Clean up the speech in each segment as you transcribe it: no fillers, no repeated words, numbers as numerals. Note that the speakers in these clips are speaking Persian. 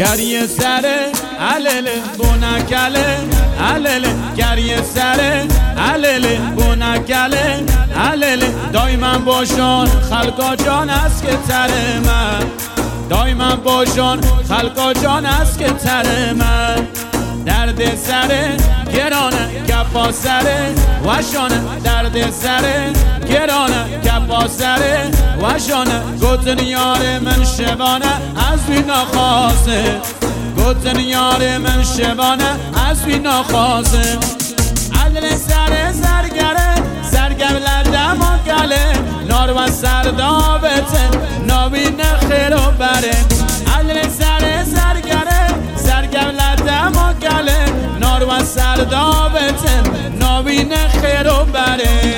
گریه سره علله بونکله علله گریه سره علله بونکله علله دایما باشون خلقا جان است که تره من دایما باشون خلقا جان است که تره من درد سره گرانه کفا سره وشانه درد سره گرانه کفا سره وشانه گوتن یار من شبانه از بی ناخواسته گوتن یار من شبانه از بی ناخواسته عدل سره زرگره زرگر لدم و گله نار و سردابته نابین خیر و بره عدل سره زرگره زرگر لدم و گله نار و سردابته نابین خیر و بره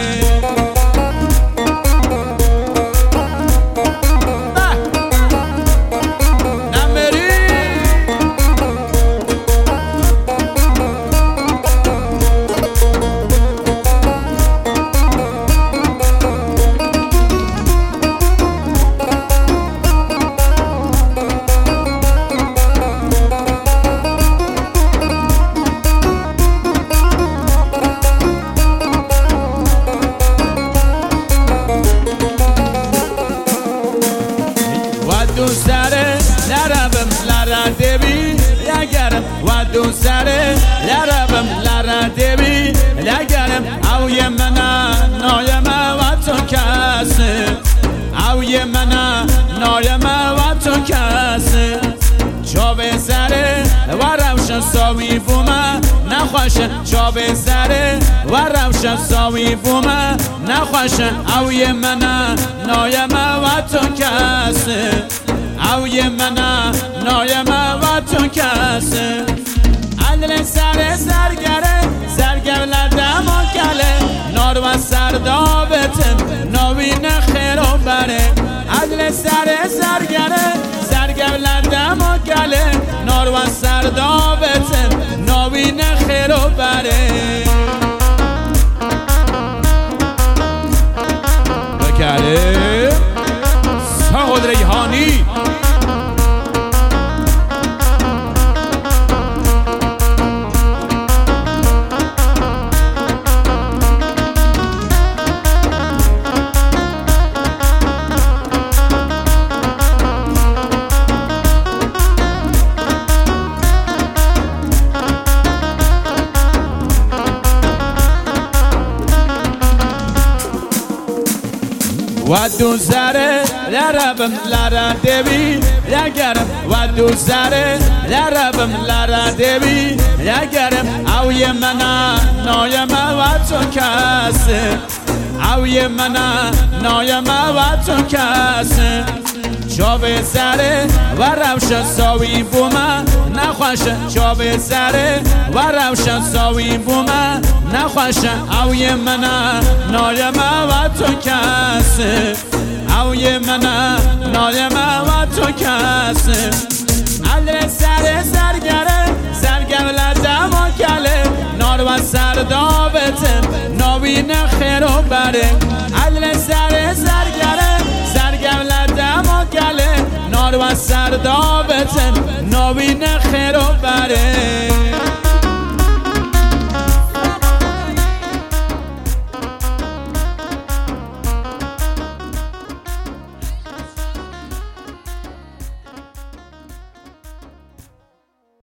دو سره لربم لرده بی لگرم و دو سره لربم لرده بی لگرم اوی منا نایم و تو کسه اوی منا نایم و تو کسه چاب سره و روشن ساوی بومه نخوشن چاب سره و روشن ساوی بومه نخوشن اوی منا نایم و تو کسه اوی منا نایم و تو کسه عدل سر زرگره زرگر لدم و گله نار و سردابتم نابین خیر و بره عدل سر زرگره زرگر لدم و گله نار و سردابتم نابین خیر و بره بکره ساقد ریحانی و دو سره لربم لرده بی لگرم و دو سره لربم لرده بی لگرم اوی منا نایم و تو کسه اوی منا نایم و تو کسه چاب سره و روشن ساوی بومه نخوشه چاب سره و روشن ساوی بومه نخوشه اوی منا نایم و تو کسه اوی منا نایم و تو کسه عدل سر زرگره زرگر لدم و گله نار و سردابته نابین خیر و بره عدل سر زرگره زرگر لدم و گله نار و سردابته نابین خیر و بره